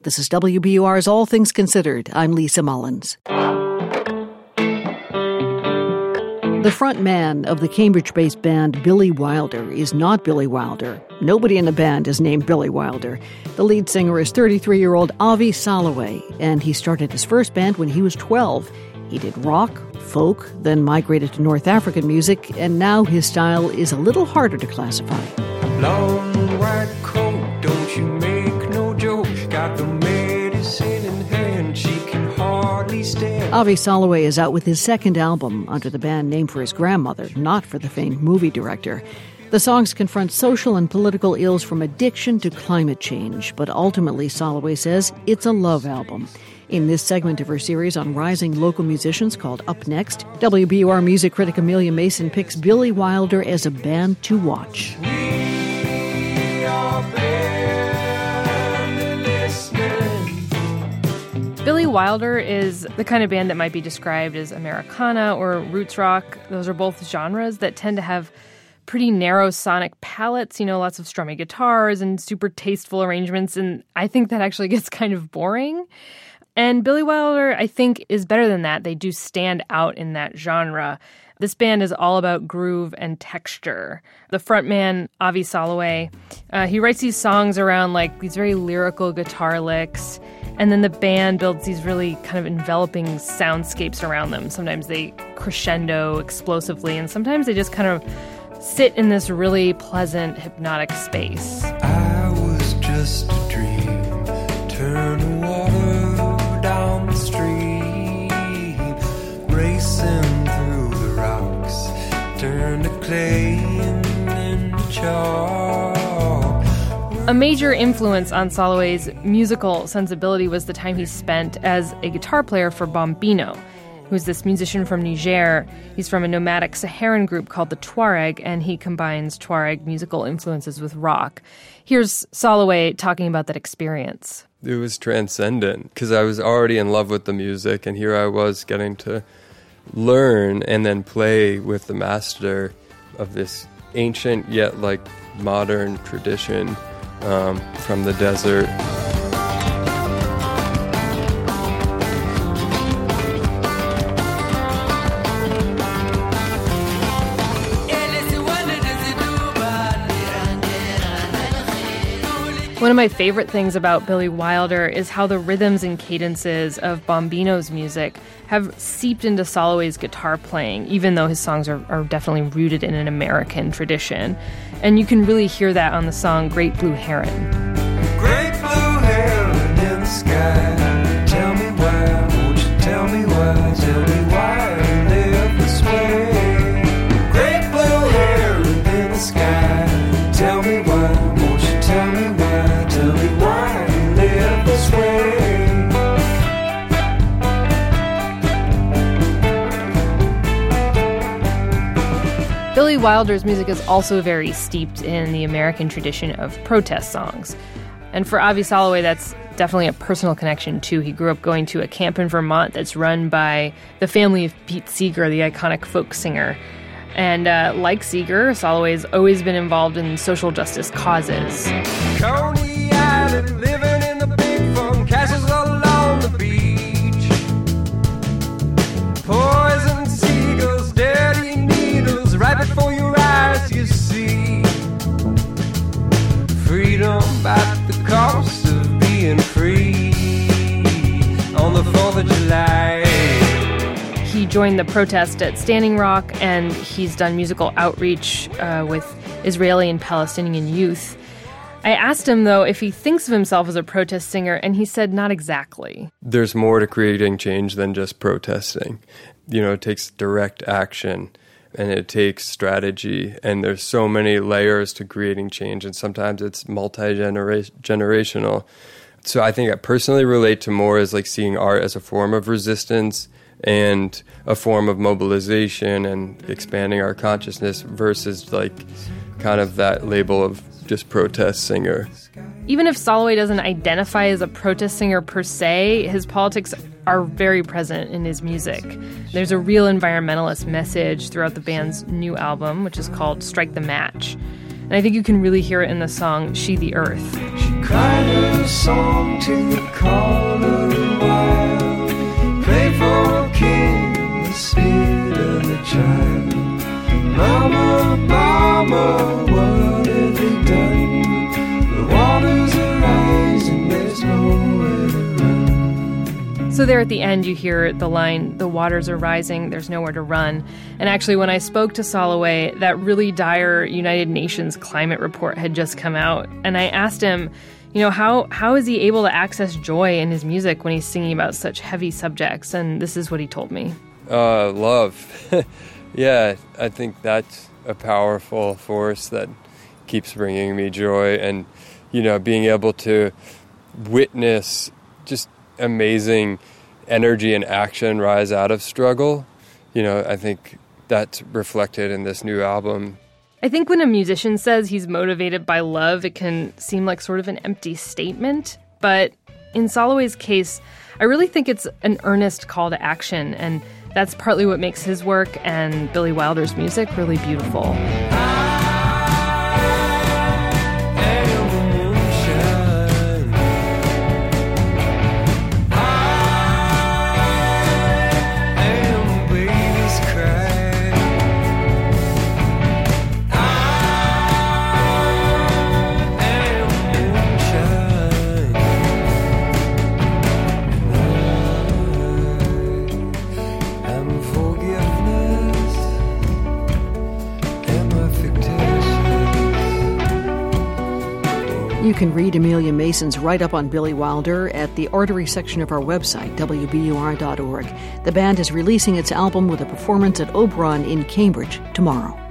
This is WBUR's All Things Considered. I'm Lisa Mullins. The front man of the Cambridge-based band Billy Wilder is not Billy Wilder. Nobody in the band is named Billy Wilder. The lead singer is 33-year-old Avi Soloway, and he started his first band when he was 12. He did rock, folk, then migrated to North African music, and now his style is a little harder to classify. Long white coat, don't you make no joke. Got the medicine in hand, she can hardly stand. Avi Soloway is out with his second album under the band named for his grandmother, not for the famed movie director. The songs confront social and political ills from addiction to climate change, but ultimately, Soloway says, it's a love album. In this segment of her series on rising local musicians called Up Next, WBUR music critic Amelia Mason picks Billy Wilder as a band to watch. Billy Wilder is the kind of band that might be described as Americana or roots rock. Those are both genres that tend to have pretty narrow sonic palettes, lots of strummy guitars and super tasteful arrangements, and I think that actually gets kind of boring. And Billy Wilder, I think, is better than that. They do stand out in that genre. This band is all about groove and texture. The frontman, Avi Soloway, he writes these songs around these very lyrical guitar licks, and then the band builds these really kind of enveloping soundscapes around them. Sometimes they crescendo explosively, and sometimes they just kind of sit in this really pleasant, hypnotic space. I was just a dream, turn the water down the stream, racing through the rocks, turn the clay into chalk. A major influence on Soloway's musical sensibility was the time he spent as a guitar player for Bombino, who's this musician from Niger. He's from a nomadic Saharan group called the Tuareg, and he combines Tuareg musical influences with rock. Here's Soloway talking about that experience. It was transcendent, because I was already in love with the music, and here I was getting to learn and then play with the master of this ancient yet modern tradition from the desert. One of my favorite things about Billy Wilder is how the rhythms and cadences of Bombino's music have seeped into Soloway's guitar playing, even though his songs are definitely rooted in an American tradition. And you can really hear that on the song Great Blue Heron. Great blue heron in the sky, tell me why, won't you tell me why, tell me why I live this way. Great blue heron in the sky, tell me why, won't you tell me why, tell me why I live this way. Billy Wilder's music is also very steeped in the American tradition of protest songs. And for Avi Soloway, that's definitely a personal connection, too. He grew up going to a camp in Vermont that's run by the family of Pete Seeger, the iconic folk singer. And like Seeger, Soloway's always been involved in social justice causes. Coney Island, living in the big fun castles along the beach. Poison seagulls, dirty needles, right before your eyes you see. Freedom at the cost of being free on the 4th of July. He joined the protest at Standing Rock, and he's done musical outreach with Israeli and Palestinian youth. I asked him, though, if he thinks of himself as a protest singer, and he said not exactly. There's more to creating change than just protesting. It takes direct action, and it takes strategy, and there's so many layers to creating change, and sometimes it's multi-generational. So I think I personally relate to more as seeing art as a form of resistance and a form of mobilization and expanding our consciousness versus kind of that label of just protest singer. Even if Soloway doesn't identify as a protest singer per se, his politics are very present in his music. There's a real environmentalist message throughout the band's new album, which is called Strike the Match. And I think you can really hear it in the song She the Earth. She cried her song to the So there at the end, you hear the line, "The waters are rising, there's nowhere to run." And actually, when I spoke to Soloway, that really dire United Nations climate report had just come out. And I asked him, how is he able to access joy in his music when he's singing about such heavy subjects? And this is what he told me. Love. Yeah, I think that's a powerful force that keeps bringing me joy. And, being able to witness just amazing energy and action rise out of struggle, I think that's reflected in this new album. I think when a musician says he's motivated by love, it can seem like sort of an empty statement. But in Soloway's case, I really think it's an earnest call to action, and that's partly what makes his work and Billy Wilder's music really beautiful. You can read Amelia Mason's write-up on Billy Wilder at the Artery section of our website, WBUR.org. The band is releasing its album with a performance at Oberon in Cambridge tomorrow.